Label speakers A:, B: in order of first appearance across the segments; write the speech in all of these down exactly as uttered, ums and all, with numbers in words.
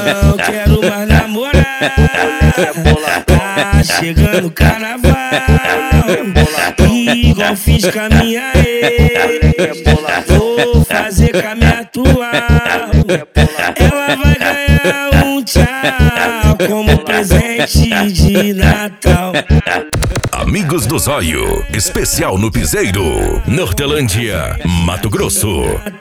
A: não quero mais namorar. Tá chegando o carnaval, igual fiz com a minha ex. Vou fazer com a minha atual. Ela vai ganhar um tchau como presente de Natal.
B: Amigos do Zóio, especial no Piseiro, Nortelândia, Mato Grosso.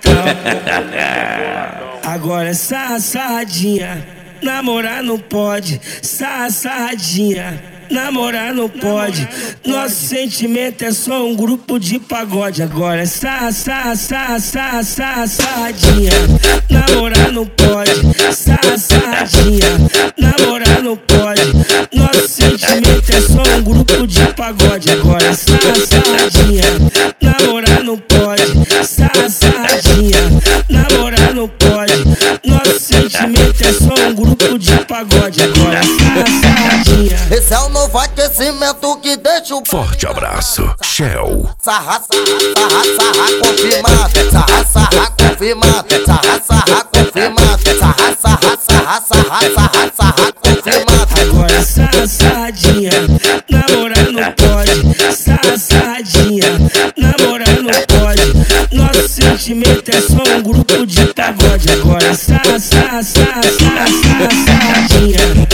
A: Agora essa sarradinha, namorar não pode. Sarra, sarradinha, namorar não pode. Nosso sentimento é só um grupo de pagode. Agora é sarra, sarra, sarra, sarra, sarra, sarradinha, namorar não pode. Sarra, sarradinha, namorar não pode. Nosso sentimento é só um grupo de pagode. Agora é sarra, sarradinha, namorar não pode. Sarra, sarradinha, namorar não pode. Nosso sentimento é só um grupo de pagode. Agora é sarra, sarradinha.
C: Esse é o novo aquecimento que deixa o
B: Forte abraço, Shell.
C: sarra, sarra, sarra, confirmado. Sarra, sarra, confirmado. Sarra, sarra, confirmado. Sarra, sarra, sarra, sarra, sarra, sarra, confirmado.
A: Agora sarra, sarradinha, namorar não pode. Sarra, sarradinha, namorar não pode. Nosso sentimento é só um grupo de pagode. Agora sarra, sarra, sarra, sarra, sarra, sarradinha.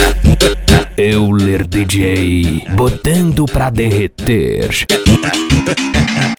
D: Euler D J, botando pra derreter.